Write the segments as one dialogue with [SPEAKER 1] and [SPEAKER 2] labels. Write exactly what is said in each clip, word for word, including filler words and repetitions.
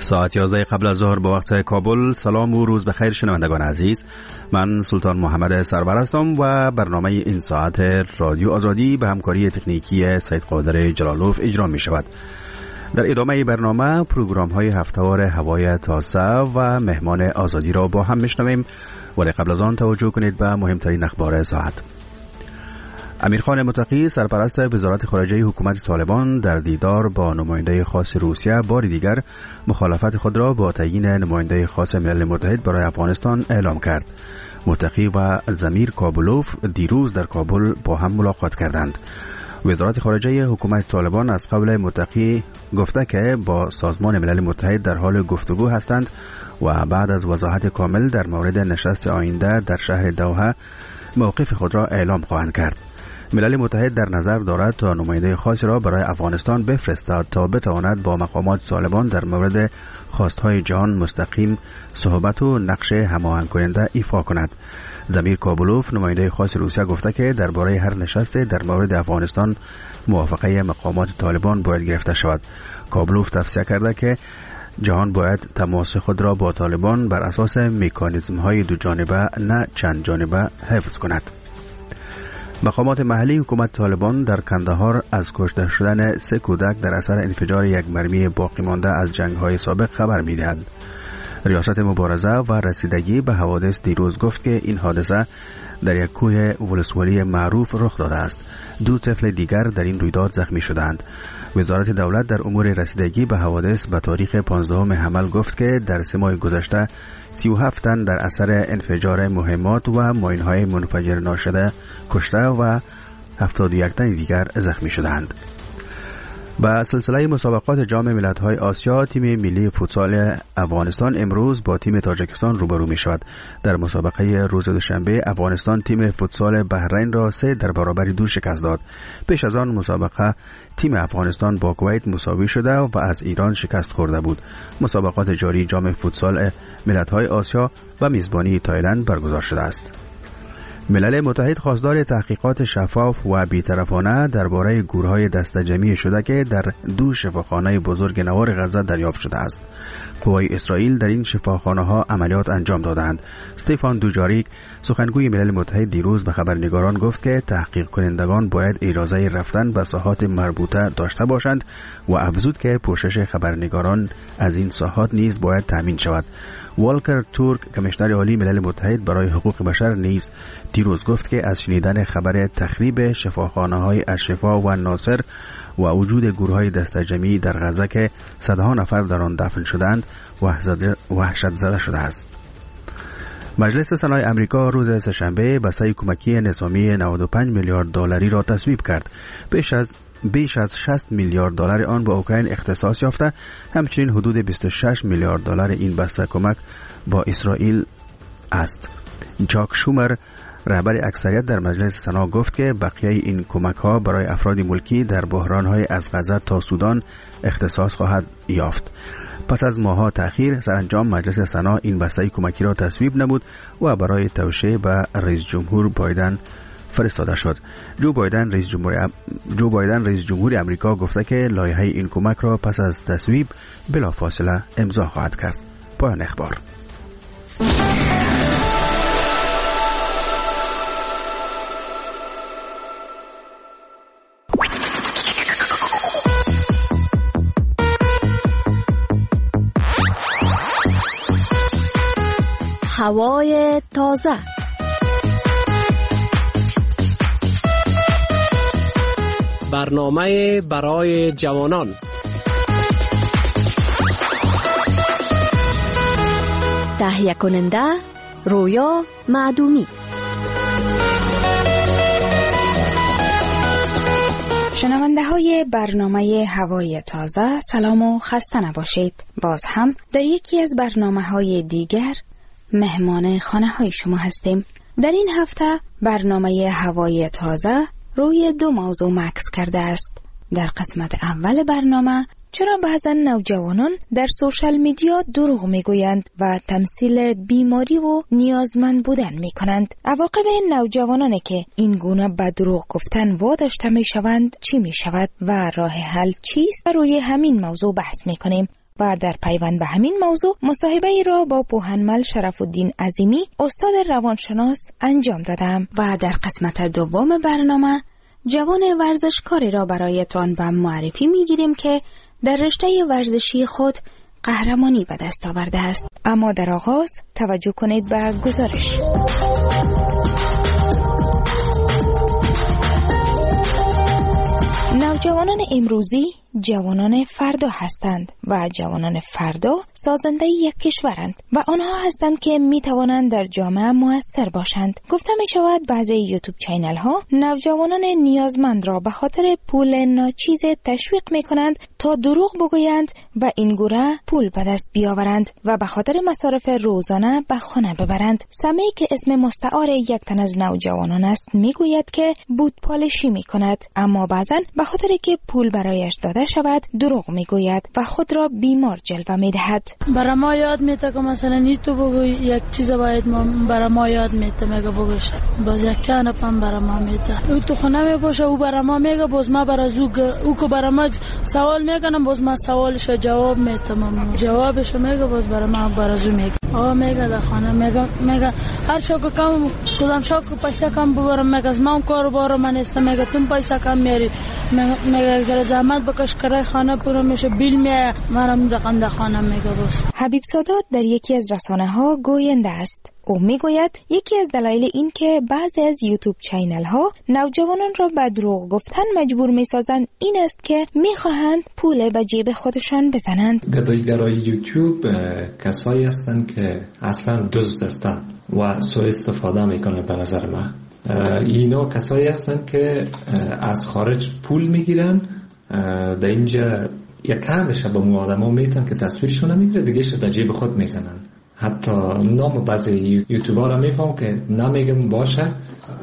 [SPEAKER 1] ساعت یازده قبل از ظهر با وقت کابل. سلام و روز بخیر شنوندگان عزیز، من سلطان محمد سرور هستم و برنامه این ساعت رادیو آزادی به همکاری تکنیکی سید قادر جلالوف اجرا می شود. در ادامه برنامه پروگرام های هفته‌وار هوای تازه و مهمان آزادی را با هم میشنویم، ولی قبل از آن توجه کنید به مهمترین اخبار ساعت. امیرخان متقی سرپرست وزارت خارجه حکومت طالبان در دیدار با نماینده خاص روسیه بار دیگر مخالفت خود را با تعیین نماینده خاص ملل متحد برای افغانستان اعلام کرد. متقی و زمیر کابولوف دیروز در کابل با هم ملاقات کردند. وزارت خارجه حکومت طالبان از قبل متقی گفته که با سازمان ملل متحد در حال گفتگو هستند و بعد از وضاحت کامل در مورد نشست آینده در شهر دوحه موقف خود را اعلام خواهند کرد. ملل متحد در نظر دارد تا نماینده خاص را برای افغانستان بفرستد تا بتواند با مقامات طالبان در مورد خواستهای جهان مستقیم صحبت و نقش هماهنگ کننده ایفا کند. زمیر کابولوف نماینده خاص روسیه گفته که درباره هر نشست در مورد افغانستان موافقه مقامات طالبان باید گرفته شود. کابولوف تفسیر کرده که جهان باید تماس خود را با طالبان بر اساس مکانیزم های دو جانبه نه چند جانبه حفظ کند. مقامات محلی حکومت طالبان در کندهار از کشته شدن سه کودک در اثر انفجار یک مرمی باقی مانده از جنگ‌های سابق خبر می‌دهد. ریاست مبارزه و رسیدگی به حوادث دیروز گفت که این حادثه در یک کوه ولسوالی معروف رخ داده است. دو طفل دیگر در این رویداد زخمی شدند. وزارت دولت در امور رسیدگی به حوادث به تاریخ پانزدهم حمل گفت که در سه ماه گذشته سی و هفت تن در اثر انفجار مهمات و ماین‌های منفجر ناشده کشته و هفتاد و یک تن دیگر زخمی شدند. با سلسله مسابقات جام ملت‌های آسیا تیم ملی فوتسال افغانستان امروز با تیم تاجیکستان روبرو می‌شود. در مسابقه روز دوشنبه افغانستان تیم فوتسال بحرین را سه در برابر دو شکست داد. پیش از آن مسابقه تیم افغانستان با کویت مساوی شده و از ایران شکست خورده بود. مسابقات جاری جام فوتسال ملت‌های آسیا و میزبانی تایلند برگزار شده است. ملل متحد خواستار تحقیقات شفاف و بی‌طرفانه درباره گورهای دسته‌جمعی شده که در دو شفاخانه بزرگ نوار غزه دریافت شده است. قوای اسرائیل در این شفاخانه‌ها عملیات انجام دادند. استفان دوجاریک سخنگوی ملل متحد دیروز به خبرنگاران گفت که تحقیق کنندگان باید اجازه رفتن به ساحات مربوطه داشته باشند و افزود که پوشش خبرنگاران از این ساحات نیز باید تامین شود. والکر تورک کمیشنر عالی ملل متحد برای حقوق بشر نیز دیروز گفت که از شنیدن خبر تخریب شفاخانه‌های الشفا و ناصر و وجود گروه‌های دسته‌جمعی در غزه که صدها نفر در آن دفن شدند وحشت زده شده است. مجلس سنای امریکا روز سه‌شنبه بسته کمکی نظامی نود و پنج میلیارد دلاری را تصویب کرد. پیش از بیش از شصت میلیارد دلار آن به اوکراین اختصاص یافته. همچنین حدود بیست و شش میلیارد دلار این بسته کمک با اسرائیل است. جاک شومر رهبر اکثریت در مجلس سنا گفت که بقیه این کمک ها برای افراد ملکی در بحران های از غزه تا سودان اختصاص خواهد یافت. پس از ماه‌ها تأخیر سرانجام مجلس سنا این بسته کمکی را تصویب نمود و برای توشیح به رئیس جمهور بایدن فرستاده شد. جو بایدن رئیس جمهور جو بایدن رئیس جمهور آمریکا گفته که لایحه این کمک را پس از تصویب بلافاصله امضا خواهد کرد. پایان اخبار.
[SPEAKER 2] هوای تازه.
[SPEAKER 3] برنامه برای جوانان.
[SPEAKER 2] تهیه کننده رویا معدومی.
[SPEAKER 4] شنونده های برنامه هوای تازه سلام و خسته نباشید. باز هم در یکی از برنامه های دیگر مهمان خانه های شما هستیم. در این هفته برنامه هوای تازه روی دو موضوع مکس کرده است. در قسمت اول برنامه چرا بعضا نوجوانان در سوشال میدیا دروغ میگویند و تمثیل بیماری و نیازمند بودن میکنند. عواقب این نوجوانانی که این گونه به دروغ گفتن واداشته میشوند چی میشود و راه حل چیست؟ روی همین موضوع بحث میکنیم. و در پیوند به همین موضوع مصاحبه ای را با پوهنمل شرف الدین عظیمی استاد روانشناس انجام دادم و در قسمت دوم برنامه جوان ورزشکاری را برایتان به معرفی میگیریم که در رشته ورزشی خود قهرمانی به دست آورده است. اما در آغاز توجه کنید به گزارش. نوجوانان امروزی جوانان فردا هستند و جوانان فردا سازنده یک کشورند و آنها هستند که می توانند در جامعه مؤثر باشند. گفته می شود بعضی یوتیوب چینل ها نوجوانان نیازمند را به خاطر پول ناچیز تشویق می کنند تا دروغ بگویند و این گونه پول به دست بیاورند و به خاطر مصارف روزانه به خانه ببرند. سمی که اسم مستعار یک تن از نوجوانان است می گوید که بود پالشی می کند، اما بعضا به خاطر که پول برایش داده شود دروغ میگوید و خود را بیمار جلوه میدهد.
[SPEAKER 5] برای ما یاد میده که مثلا نی تو بگو یک چیز باید ما برای ما یاد میده میگه بگوش باز یک چند پم برای ما میده او تو خونه میباشه او برای ما میگه باز ما برای زوگ او که برای ما سوال میکنم باز ما سوالش جواب میدم جوابش میگه باز برای ما برای زو میگه آه میگه در خانه میگه میگه هر شو که کم کدام شو که پیسه کم ببرم میگه از من کار بارم من است میگه تم پیسه کم میاری میگه اگر زحمت بکش کرای خانه پورا میشه بیل میه منم رقم در خانه میگه باز. حبیب سادات در یکی از رسانه ها گوینده است. او میگوید یکی از دلایل این که بعضی از یوتیوب چینل ها نوجوانان را به دروغ گفتن مجبور میسازند این است که میخواهند پول به جیب خودشان بزنند.
[SPEAKER 6] گدایگرای یوتیوب کسایی هستند که اصلا دزد هستند و سوء استفاده میکنه. به نظر من اینا کسایی هستند که از خارج پول میگیرن در اینجا یک کمش به مو آدم ها میتن که تصویرشون نمیگیره دیگه شد در جیب خود میزنن. حتی نام بعضی یوتیوبر را میفهم که نمیگم باشه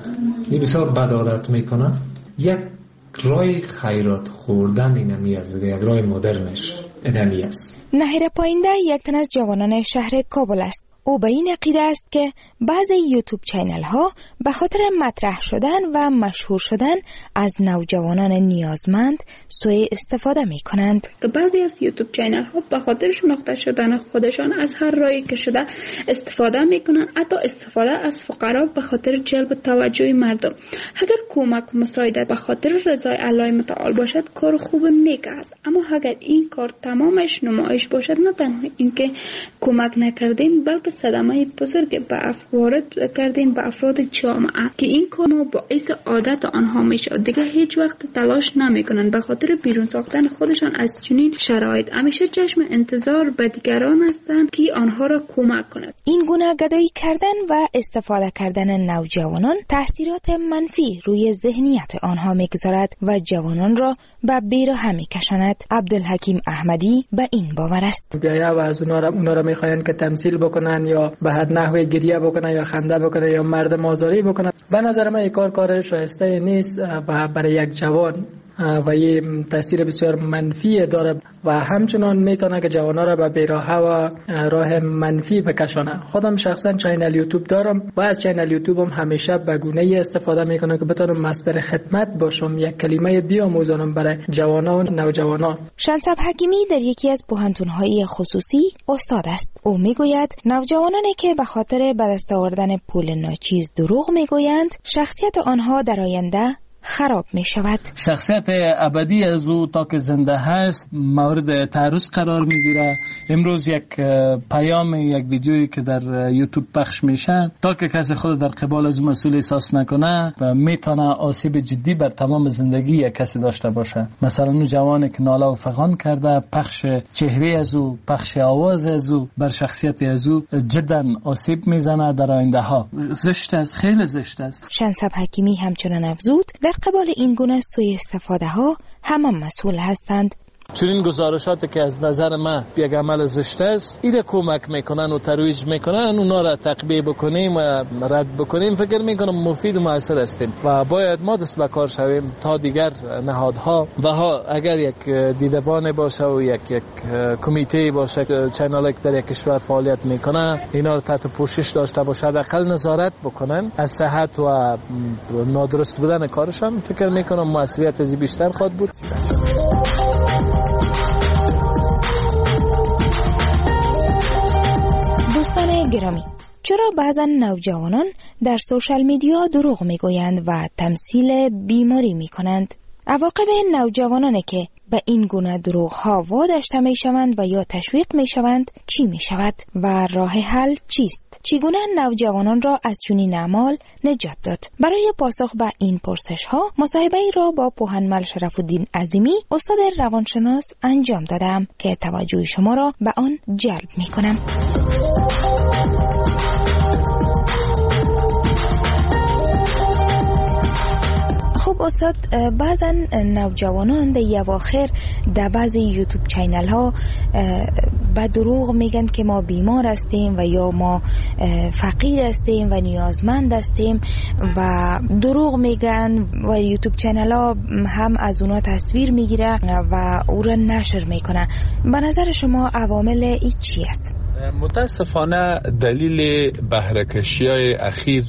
[SPEAKER 6] این بسیار بد عادت میکنن. یک رای خیرات خوردن اینمی است، یک رای مدرنش اینمی است.
[SPEAKER 4] نهیر پاینده یک تن از جوانان شهر کابل است. او به این عقیده است که بعضی یوتیوب چینل ها به خاطر مطرح شدن و مشهور شدن از نوجوانان نیازمند سوء استفاده می کنند.
[SPEAKER 7] بعضی از یوتیوب چینل ها به خاطر شناخته شدن خودشان از هر راهی که شده استفاده می کنند، حتی استفاده از فقرا به خاطر جلب توجه مردم. اگر کمک و مساعدت به خاطر رضای الله متعال باشد کار خوب و نیک است، اما اگر این کار تمامش نمایش باشد نه تنها اینکه کمک نکردیم بلکه صدمه بزرگ به افراد کردین به افراد جامعه که این کار باعث عادت آنها میشه. دیگه هیچ وقت تلاش نمیکنن به خاطر بیرون ساختن خودشان از چنین شرایط. همیشه چشم انتظار به دیگران هستند که آنها را کمک کنند.
[SPEAKER 4] این گونه گدایی کردن و استفاده کردن نوجوانان تاثیرات منفی روی ذهنیت آنها میگذارد و جوانان را به بیراه میکشاند. عبدالحکیم احمدی به این باور است.
[SPEAKER 8] بیایا و از اونا را اونا را میخواین که تمثیل بکنن یا به هر نحوی گریه بکنن یا خنده بکنن یا مردم آزاری بکنن. به نظر من این کار کار شایسته نیست و برای یک جوان و یه تاثیر بسیار منفی داره و همچنان میتونه که جوانا را به بیراهه و راه منفی بکشانه. خودم شخصا چینل یوتیوب دارم و از چینل یوتیوبم همیشه به گونه‌ای استفاده میکنم که بتونم مصدر خدمت باشم، یک کلمه بیاموزانم برای جوانا و نوجوانا.
[SPEAKER 4] شنصب حکیمی در یکی از پوهنتون‌های خصوصی استاد است. او میگوید نوجوانانی که به خاطر به دست آوردن پول ناچیز دروغ میگویند شخصیت آنها در آینده خراب می شود.
[SPEAKER 9] شخصیت ابدی از او تا که زنده هست مورد تعرض قرار می گیره. امروز یک پیام یک ویدیویی که در یوتیوب پخش میشه تا که کسی خود در قبال از مسئول احساس نکنه و میتونه آسیب جدی بر تمام زندگی یک کسی داشته باشه. مثلا اون جوانی که ناله و فغان کرده پخش چهره از او، پخش آواز از او بر شخصیت از او جدا آسیب میزنه در آینده ها. زشت است، خیلی زشت است.
[SPEAKER 4] شنصب حکیمی همچنان افزود در قبال این گونه سوء استفاده ها همه مسئول هستند.
[SPEAKER 9] چنین گزارشاتی که از نظر من یک عمل زشت است ایره کمک میکنن و ترویج میکنن اونا را تقبیه بکنیم و رد بکنیم فکر میکنم مفید و مؤثر هستیم و باید ما دست به کار شویم تا دیگر نهادها و ها اگر یک دیدبان باشه و یک یک کمیته باشه چینالی که در یک کشور فعالیت میکنه اینا را تحت پوشش داشته باشه حداقل نظارت بکنن از صحت و نادرست بودن کارشان فکر میکنم موثریت از بیشتر خواهد بود.
[SPEAKER 4] گرامی، چرا بعضا نوجوانان در سوشال میدیا دروغ میگویند و تمثیل بیماری میکنند؟ عواقب نوجوانانی که به این گونه دروغ ها واداشته می شوند و یا تشویق می شوند چی می شود و راه حل چیست؟ چگونه نوجوانان را از چنین اعمال نجات داد؟ برای پاسخ به این پرسش ها مصاحبه ای را با پوهنمل شرف الدین عظیمی استاد روانشناس انجام دادم که توجه شما را به آن جلب می کنم. خب استاد، بعضا نوجوانان در اواخر در بعضی یوتیوب چینل ها به دروغ میگن که ما بیمار هستیم و یا ما فقیر هستیم و نیازمند هستیم و دروغ میگن و یوتیوب چینل ها هم از اونا تصویر میگیره و او را نشر میکنه. به نظر شما عوامل ای چی است؟
[SPEAKER 9] متاسفانه دلیل بهره‌کشی های اخیر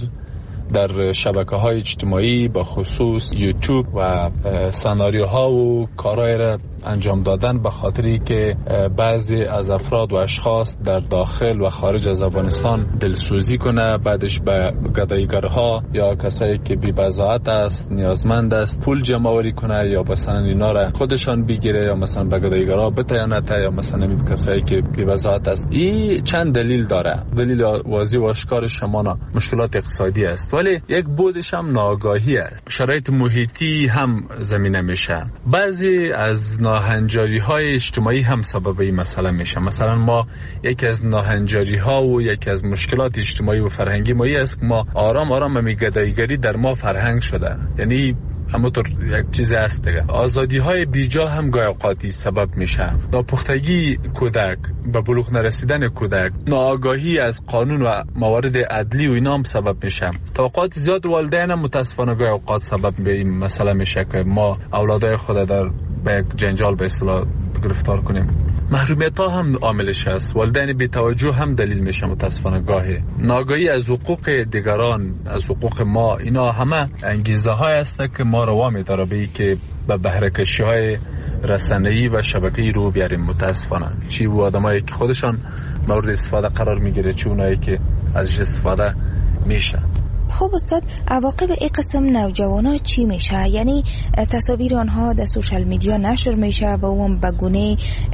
[SPEAKER 9] در شبکه‌های اجتماعی با خصوص یوتیوب و سناریوها و کارهای را انجام دادن به خاطری که بعضی از افراد و اشخاص در داخل و خارج از افغانستان دلسوزی کنه، بعدش به گداییگرها یا کسایی که بی‌بضاعت است، نیازمند است، پول جمع آوری کنه یا مثلا اینا را خودشان بگیره یا مثلا به گداییگرها بتیانت یا مثلا کسایی که بی‌بضاعت است. این چند دلیل داره. دلیل واضح و آشکار شمانا مشکلات اقتصادی است، ولی یک بودش هم ناآگاهی است. شرایط محیطی هم زمینه میشه. بعضی از ناهنجاری های اجتماعی هم سبب این مسئله میشه. مثلا ما یکی از ناهنجاری ها و یکی از مشکلات اجتماعی و فرهنگی ما است که ما آرام آرام می گداییگری در ما فرهنگ شده. یعنی همونطور یک چیز هست دیگه. آزادی های بیجا هم گاهی اوقاتی سبب میشه. ناپختگی کودک، به بلوغ نرسیدن کودک، ناآگاهی از قانون و موارد عدلی و اینا هم سبب میشه. تا اوقات زیاد والدین هم متاسفانه گاهی اوقات سبب به این مسئله میشه که ما اولادای خود در به جنجال به اصطلاح گرفتار کنیم. محرومیت ها هم عاملش است. والدین بی توجه هم دلیل میشه متاسفانه گاهی. ناآگاهی از حقوق دیگران، از حقوق ما، اینا همه انگیزه های است که ما رو وامی داره به که به بهره‌کشی های رسانه‌ای و شبکه‌ای رو بیاریم. متاسفانه چی و آدمایی که خودشان مورد استفاده قرار میگیره، چی اونایی که ازش استفاده میشه.
[SPEAKER 4] خب استاد، عواقب این قسم نوجوانا چی میشه؟ یعنی تصاویر آنها در سوشال میدیا نشر میشه و اون به گونه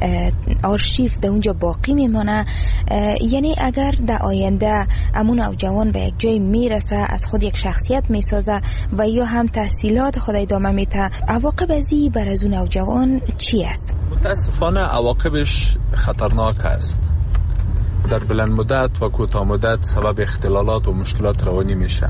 [SPEAKER 4] آرشیو در اونجا باقی میمانه. یعنی اگر در آینده امون نوجوان به یک جای میرسه، از خود یک شخصیت میسازه و یا هم تحصیلات خود ادامه میده، عواقب ازی بر از اون نوجوان چی است؟
[SPEAKER 9] متاسفانه عواقبش خطرناک است. در بلند مدت و کوتاه مدت سبب اختلالات و مشکلات روانی میشه.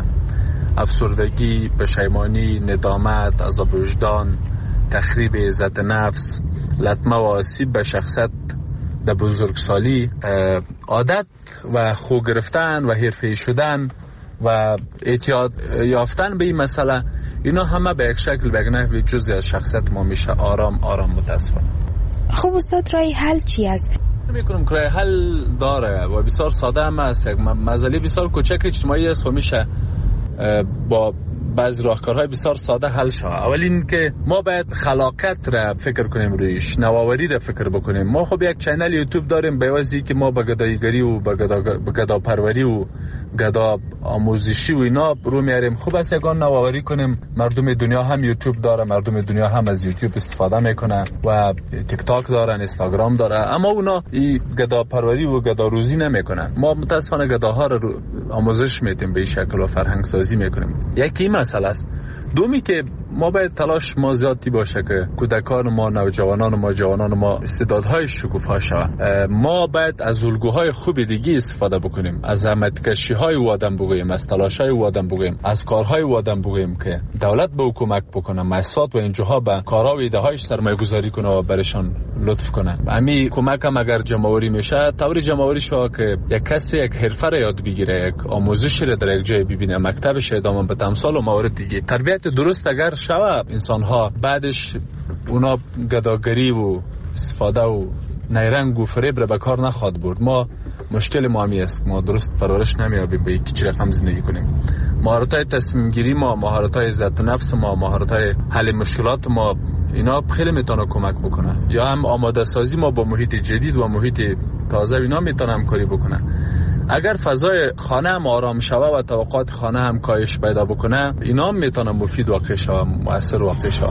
[SPEAKER 9] افسردگی، پشیمانی، ندامت، عذاب وجدان، تخریب عزت نفس، لطمه و آسیب به شخصیت در بزرگسالی، عادت و خو گرفتن و حرفه‌ای شدن و اعتیاد یافتن به این مسئله، اینا همه به یک شکل به یک نحوی جزئی از شخصیت ما میشه آرام آرام متاسفانه.
[SPEAKER 4] خب استاد، رای حل چی است؟
[SPEAKER 9] میکنم که حل داره و بسیار ساده هم است. مسئله بسیار کوچک اجتماعی است و میشه با بعضی راهکارهای بسیار ساده حل شود. اول این که ما باید خلاقیت را فکر کنیم، رویش نوآوری را فکر بکنیم. ما خب یک چینل یوتیوب داریم به واسطه که ما به گداییگری و به گدا به گدا پروری و گدا آموزشی و اینا رو میاریم. خوب است یگان نوآوری کنیم. مردم دنیا هم یوتیوب داره، مردم دنیا هم از یوتیوب استفاده میکنه و تیک تاک دارن، اینستاگرام داره، اما اونا این گدا پروری و گدا روزی نمیکنن. ما متاسفانه گداها رو آموزش میدیم، به این شکل و فرهنگ سازی میکنیم. یکی مسئله است. دومی که ما باید تلاش ما زیادی باشه که کودکان ما، نوجوانان ما، جوانان ما استعدادهای شکوفا شوند. ما باید از الگوهای خوب دیگه استفاده بکنیم، از زحمتکشی‌های او آدم بگوییم، از تلاش‌های او آدم بگوییم، از کارهای او آدم بگوییم که دولت به حکومت بکنه، مؤسسات و انجاها به کارها و ایده‌هایش سرمایه‌گذاری کنه و برشان لطف کنه. همین کمک هم اگر جمع‌آوری میشه، طوری جمع‌آوری شو که یک کسی یک حرفه را یاد بگیره، یک آموزش را در یک جای ببینه، مکتبش ادامه بده، امثال و موارد دیگه. تربیت درست اگر شود انسان‌ها، بعدش اونا گداگری و استفاده و نیرنگ و فریب را به کار نخواد برد. ما مشکل ما همی است، ما درست پرورش نمیابیم به یکی چی رقم زندگی کنیم. مهارت‌های تصمیم گیری ما، مهارت‌های عزت نفس ما، مهارت‌های حل مشکلات ما، اینا خیلی میتونه کمک بکنه. یا هم آماده سازی ما با محیط جدید و محیط تازه اینا میتونه همکاری بکنه. اگر فضای خانه هم آرام شوه و توقعات خانه هم کاهش پیدا بکنه، اینا هم میتونه مفید واقع شوه، مؤثر واقع شوه.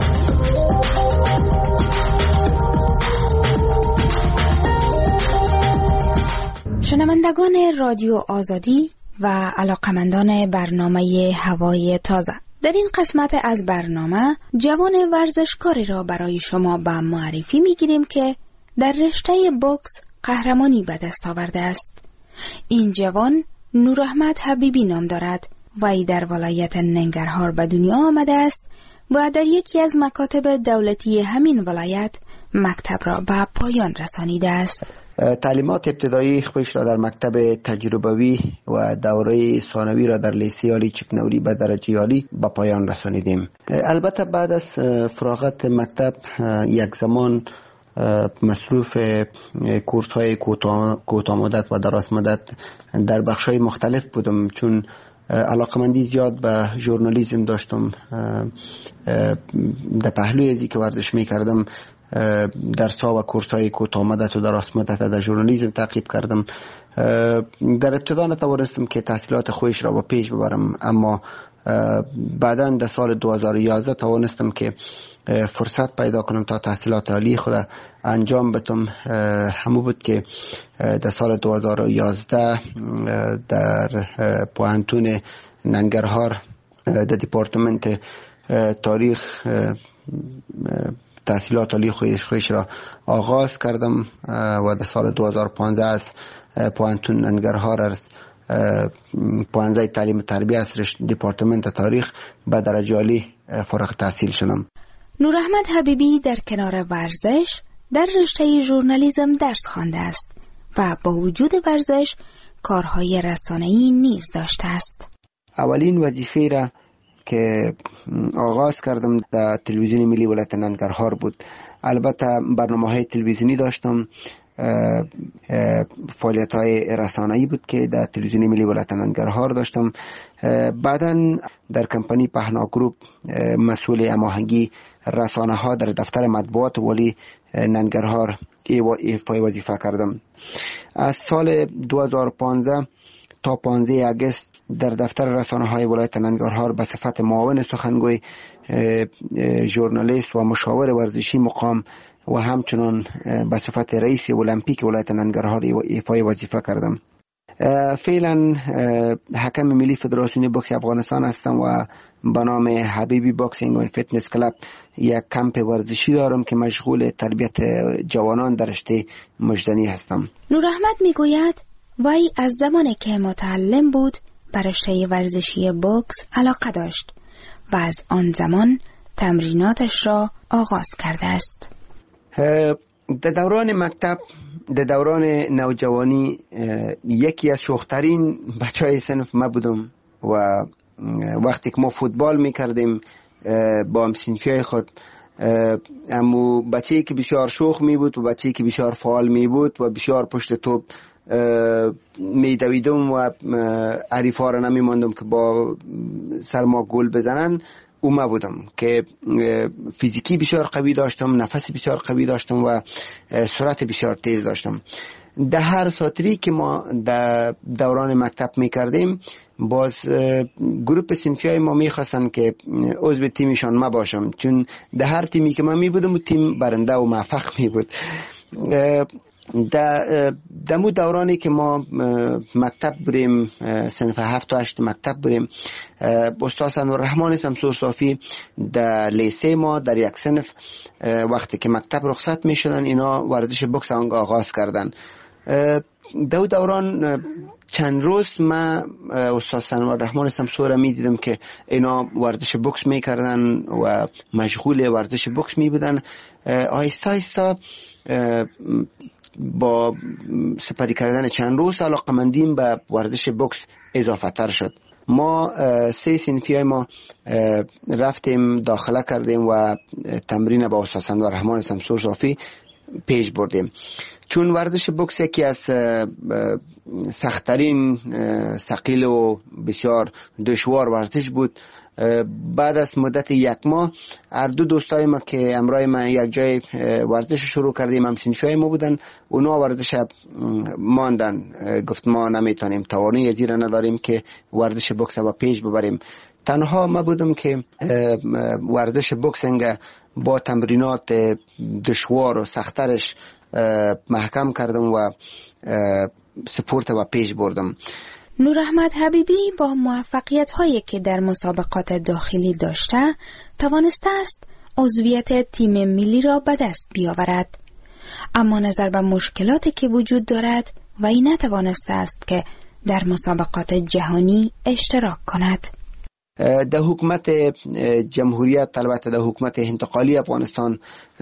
[SPEAKER 4] شنوندگان رادیو آزادی و علاقمندان برنامه هوای تازه، در این قسمت از برنامه جوان ورزشکاری را برای شما به معرفی میگیریم که در رشته بوکس قهرمانی به دست آورده است. این جوان نوراحمد حبیبی نام دارد و ای در ولایت ننگرهار به دنیا آمده است و در یکی از مکاتب دولتی همین ولایت مکتب را به پایان رسانیده است.
[SPEAKER 10] تعلیمات ابتدایی خودش را در مکتب تجربوی و دوره ثانوی را در لیسه عالی چکنوری به درجه عالی به پایان رسانیدیم. البته بعد از فراغت مکتب یک زمان مصروف کورس های کوتاه مدت و دراز مدت در بخش های مختلف بودم، چون علاقمندی زیاد به ژورنالیسم داشتم. در پهلوی ازی که ورزش می کردم درس‌ها و کورس‌های کوتاه مدت و دراز مدت در ژورنالیسم تعقیب کردم. در ابتدا نتوانستم که تحصیلات خودش را با پیش ببرم، اما بعداً در سال دو هزار و یازده توانستم که فرصت پیدا کنم تا تحصیلات عالی خود انجام بدم. همون بود که در سال دو هزار و یازده در پوهنتون ننگرهار در دپارتمنت تاریخ تحصیلات عالی خودش خودش را آغاز کردم و در سال دو هزار و پانزده از پوهنتون ننگرهار از پوهنځی تعلیم و تربیه از دپارتمنت تاریخ به درجه عالی فارغ التحصیل شدم.
[SPEAKER 4] نوراحمد حبیبی در کنار ورزش در رشته ژورنالیسم درس خوانده است و با وجود ورزش کارهای رسانه‌ای نیز داشته است.
[SPEAKER 10] اولین وظیفه را که آغاز کردم در تلویزیون ملی ولایت ننگرهار بود. البته برنامه‌های تلویزیونی داشتم، فعالیت‌های رسانه‌ای بود که در تلویزیون ملی ولایت ننگرهار داشتم. بعداً در کمپانی پهنا گروپ مسئول هماهنگی رسانه‌ها در دفتر مطبوعات والی ننگرهار ایفای وظیفه کردم. از سال دو هزار و پانزده تا پانزده آگوست در دفتر رسانه‌های ولایت ننگرهار به صفت معاون سخنگوی، ژورنالیست و مشاور ورزشی مقام و همچنان به صفت رئیس المپیک ولایت ننگرهار ایفای وظیفه کردم. فعلا حکم ملی فدراسیون بوکس افغانستان هستم و به نام حبیبی باکسینگ و فیتنس کلاب یک کمپ ورزشی دارم که مشغول تربیت جوانان در رشته مجدنی هستم.
[SPEAKER 4] نوراحمد میگوید وی از زمانی که متعلم بود به رشته ورزشی بوکس علاقه داشت و از آن زمان تمریناتش را آغاز کرده است.
[SPEAKER 10] در دوران مکتب، در دوران نوجوانی، یکی از شوخترین بچهای صنف ما بودم و وقتی که ما فوتبال میکردیم با همسنفیای خود، امو بچه‌ای که بسیار شوخ می بود و بچه‌ای که بسیار فعال می بود و بسیار پشت توپ می دویدم و حریفا را نمی ماندم که با سر ما گل بزنن. اومه بودم که فیزیکی بسیار قوی داشتم، نفس بسیار قوی داشتم و سرعت بسیار تیز داشتم. در هر ساتری که ما در دوران مکتب می کردیم، باز گروپ صنفی های ما می خواستن که عضو تیمشان ما باشم، چون در هر تیمی که ما می بودم و تیم برنده و موفق می بود. در دمو دورانی که ما مکتب بودیم، صنف هفت و هشت مکتب بودیم، استاد انورالرحمن شمسور صافی در لیسه ما در یک صنف وقتی که مکتب رخصت می شدن اینا ورزش بوکس آغاز کردن. دو دوران چند روز ما استاد انورالرحمن شمسور می دیدم که اینا ورزش بوکس می کردن و مشغول ورزش بوکس می بودن. آهسته آهسته با سپری کردن چند روز علاقمندیم به ورزش بوکس اضافه تر شد. ما سه صنفی ما رفتیم داخله کردیم و تمرین با استاد انورالرحمن شمسور صافی پیش بردیم. چون ورزش بوکس یکی از سخت‌ترین، ثقیل و بسیار دشوار ورزش بود بعد از مدت یک ماه هر دو دوستای ما که امرای من یک جای ورزش شروع کردیم، هم سنفای ما بودن، اونا ورزش ماندن، گفت ما نمیتونیم، توانایی ازی را نداریم که ورزش بوکس با پیش ببریم. تنها ما بودم که ورزش بوکسینگ با تمرینات دشوار و سخترش محکم کردم و سپورت و پیش بردم.
[SPEAKER 4] نور احمد حبیبی با موفقیت هایی که در مسابقات داخلی داشته توانسته است عضویت تیم ملی را به دست بیاورد، اما نظر به مشکلاتی که وجود دارد وی نتوانسته است که در مسابقات جهانی اشتراک کند.
[SPEAKER 10] در حکومت جمهوریت، البته در حکومت انتقالی افغانستان،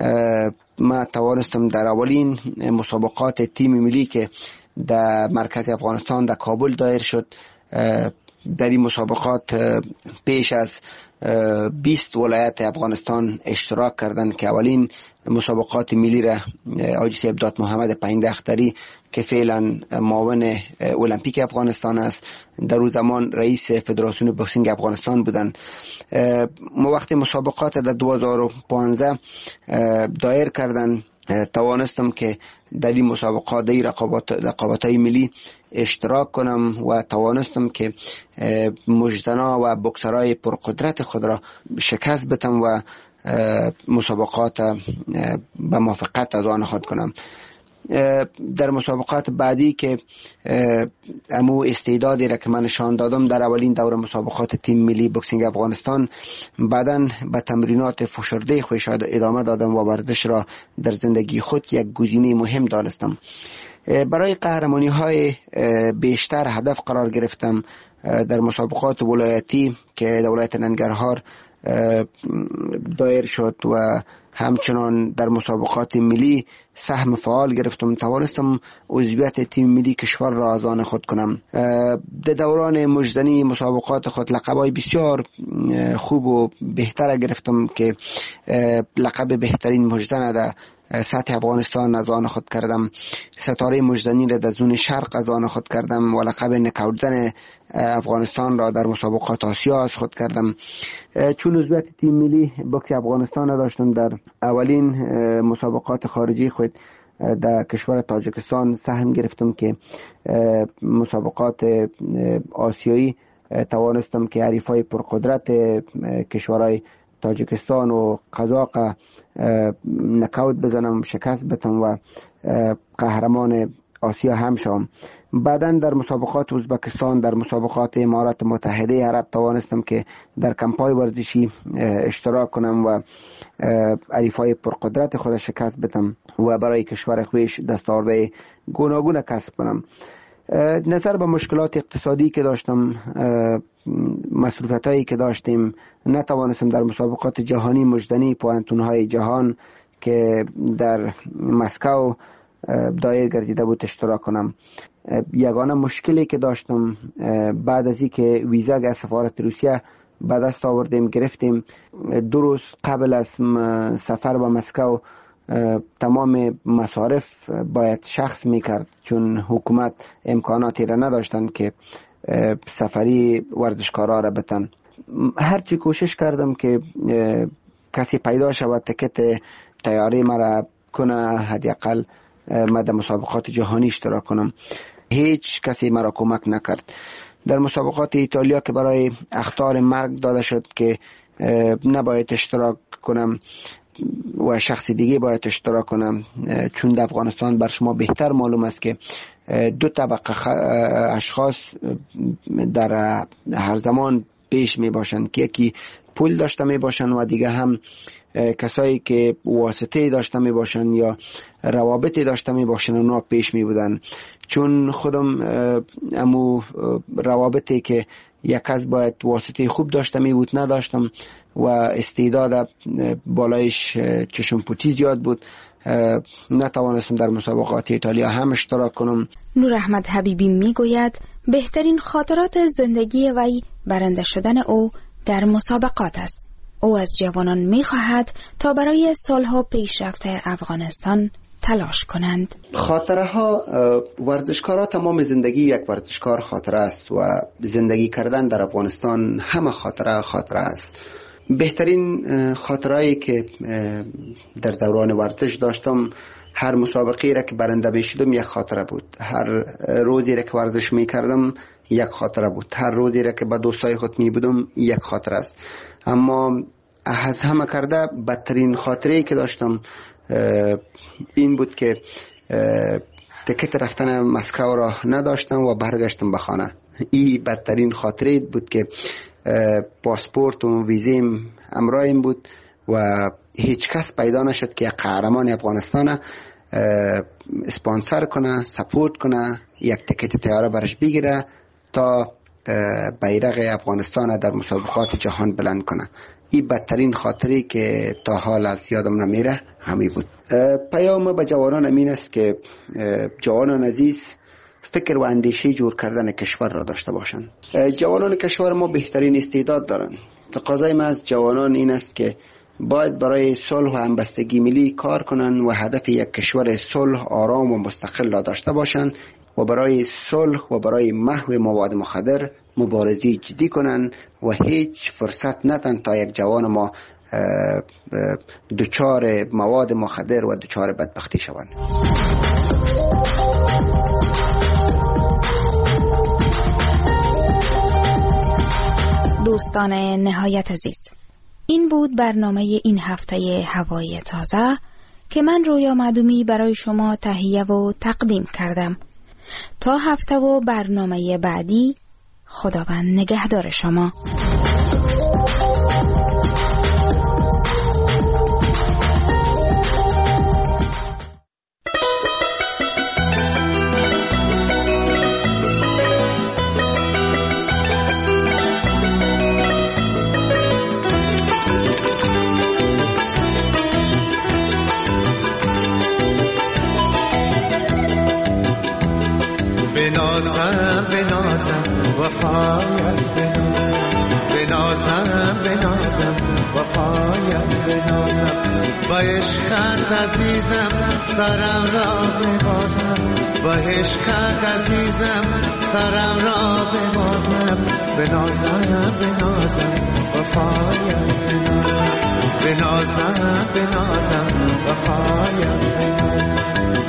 [SPEAKER 10] ما توانستم در اولین مسابقات تیم ملی که در مرکز افغانستان در کابل دایر شد، در این مسابقات پیش از بیست ولایت افغانستان اشتراک کردند که اولین مسابقات ملی را حاجی صاحب دات محمد پایندختری که فعلا معاون المپیک افغانستان است، در اون زمان رئیس فدراسیون بوکسینگ افغانستان بودند. ما وقتی مسابقات در دو هزار و پانزده دایر کردند، توانستم که در این مسابقات در رقابت رقابت‌های ملی اشتراک کنم و توانستم که مجدنا و بوکسرای پرقدرت خود را شکست بدم و مسابقات به موافقت از آن خود کنم. در مسابقات بعدی که امو استعدادی را که من نشان دادم در اولین دوره مسابقات تیم ملی بوکسینگ افغانستان، بعداً به تمرینات فشرده خود ادامه دادم و ورزش را در زندگی خود یک گزینه مهم دانستم. برای قهرمانی های بیشتر هدف قرار گرفتم. در مسابقات ولایتی که در ولایت ننگرهار دایر شد و همچنان در مسابقات ملی سهم فعال گرفتم، توانستم عضویت تیم ملی کشور را از آن خود کنم. در دوران مجدنی مسابقات خود لقب‌های بسیار خوب و بهتر گرفتم که لقب بهترین مجدن در سطح افغانستان از آن خود کردم، ستاره مجدنی را در زون شرق از آن خود کردم و لقب نکاوتزن افغانستان را در مسابقات آسیا از خود کردم. چون عضویت تیم ملی بوکس افغانستان را داشتم، در اولین مسابقات خارجی خود در کشور تاجیکستان سهم گرفتم که مسابقات آسیایی توانستم که حریفای پرقدرت کشورهای تاجیکستان و قزاق نکاوت بزنم، شکست بدم و قهرمان آسیا هم شدم. بعداً در مسابقات ازبکستان، در مسابقات امارات متحده عرب توانستم که در کمپای ورزشی اشتراک کنم و حریفای پرقدرت خود شکست بدم و برای کشور خویش دستاورد گوناگون کسب کنم. نظر به مشکلات اقتصادی که داشتم، مصروفیت هایی که داشتیم، نتوانستم در مسابقات جهانی مجدنی پوانتونهای جهان که در مسکو دایر گردیده بود اشتراک کنم. یگانه مشکلی که داشتم بعد از اینکه ویزا از سفارت روسیه به دست آوردیم گرفتیم، دو روز قبل از سفر به مسکو تمام مصارف باید شخص میکرد، چون حکومت امکاناتی را نداشتن که سفری ورزشکارا را بتن. هرچی کوشش کردم که کسی پیدا شود تکت تیاری مرا کنه، حداقل من در مسابقات جهانی اشتراک کنم، هیچ کسی مرا کمک نکرد. در مسابقات ایتالیا که برای اخطار مرگ داده شد که نباید اشتراک کنم و شخص دیگه باید اشتراک کنم، چون در افغانستان بر شما بهتر معلوم است که دو طبقه اشخاص در هر زمان پیش می باشند که یکی پول داشته می باشند و دیگه هم کسایی که واسطه داشته می باشند یا روابطی داشته می باشند اونا پیش می بودن. چون خودم امو روابطی که یک از باید واسطه خوب داشته می بود نداشتم و استعداد بالایش چشم پوتی زیاد بود، نتوانستم در مسابقات ایتالیا هم اشتراک کنم.
[SPEAKER 4] نور احمد حبیبی می گوید بهترین خاطرات زندگی وی برنده شدن او در مسابقات است. او از جوانان می خواهد تا برای سالها پیشرفت افغانستان تلاش کنند.
[SPEAKER 10] خاطره ها، ورزشکارا تمام زندگی یک ورزشکار خاطره است و زندگی کردن در افغانستان همه خاطره خاطره است. بهترین خاطرهایی که در دوران ورزش داشتم، هر مسابقه را که برنده میشدم یک خاطره بود، هر روزی را که ورزش میکردم یک خاطره بود، هر روزی را که با دوستای خود می بودم یک خاطره است. اما از همه کرده بدترین خاطره که داشتم این بود که تکت رفتن مسکو را نداشتم و برگشتم به خانه. این بدترین خاطره بود که پاسپورت و ویزیم همراهم بود و هیچ کس پیدا نشد که قهرمان افغانستان اسپانسر کنه، سپورت کنه، یک تکت طیاره برش بگیره تا بیرق افغانستان در مسابقات جهان بلند کنه. این بدترین خاطری که تا حال از یادم نمیره همین بود. پیام به جوانان امین است که جوانان عزیز فکر و اندیشه جور کردن کشور را داشته باشند. جوانان کشور ما بهترین استعداد دارند. تقاضای ما از جوانان این است که باید برای صلح و همبستگی ملی کار کنند و هدف یک کشور صلح، آرام و مستقل را داشته باشند و برای صلح و برای محو مواد مخدر مبارزه جدی کنند و هیچ فرصت ندن تا یک جوان ما دچار مواد مخدر و دچار بدبختی شوند.
[SPEAKER 4] دوستان نهایت عزیز، این بود برنامه این هفته هوای تازه که من رویا معدومی برای شما تهیه و تقدیم کردم. تا هفته و برنامه بعدی، خداوند نگهدار شما.
[SPEAKER 11] بنازم بنازم وفایت بنازم، بنازم بنازم وفایت بنازم، با عشقت عزیزم سرم را ببازم، با عشقت عزیزم سرم را ببازم، بنازم بنازم وفایت بنازم، بنازم بنازم وفایت بنازم.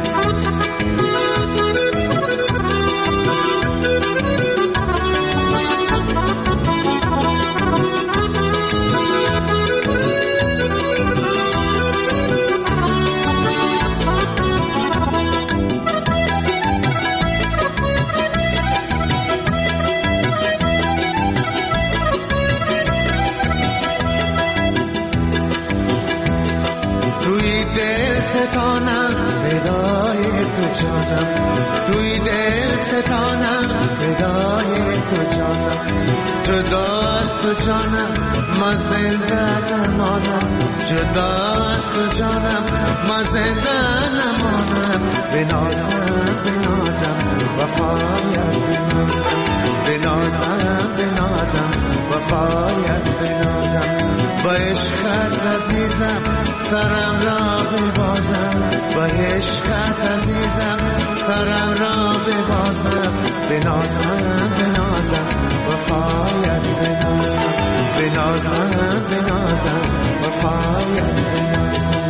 [SPEAKER 11] توی دل ستانم فدای تو جانم، جدا از تو جانم من زنده نمانم، جدا از تو جانم من زنده نمانم، بنازم بنازم وفایت بنازم، بنازم بنازم وفایت بنازم، با عشقت عزیزم سرم را ببازم، با عشقت عزیزم سرم را ببازم، بنازم بنازم وفایت بنازم، بنازم بنازم وفایت بنازم.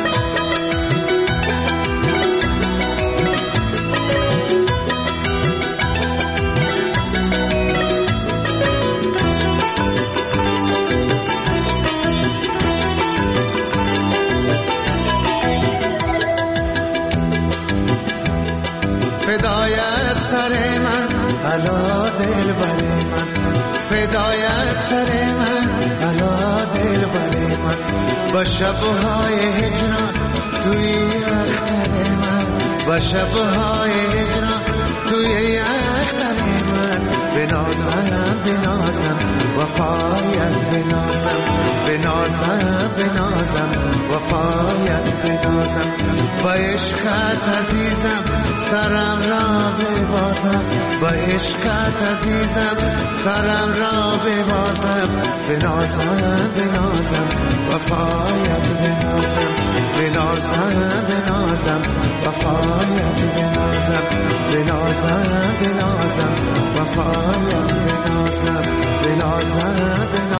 [SPEAKER 11] فدایت سر من علا دل بر من، فدایت سر من علا دل بر من، با شبهای هجران توی اختر من، با شبهای هجران توی اختر من، بنازم بنازم وفایت بنازم بنازم بنازم وفایت بنازم با عشقت عزیزم سرم را ببازم با عشقت عزیزم سرم را ببازم بنازم بنازم وفایت بنازم بنازم بنازم وفایت بنازم بنازم بنازم وفایت بنازم بنازم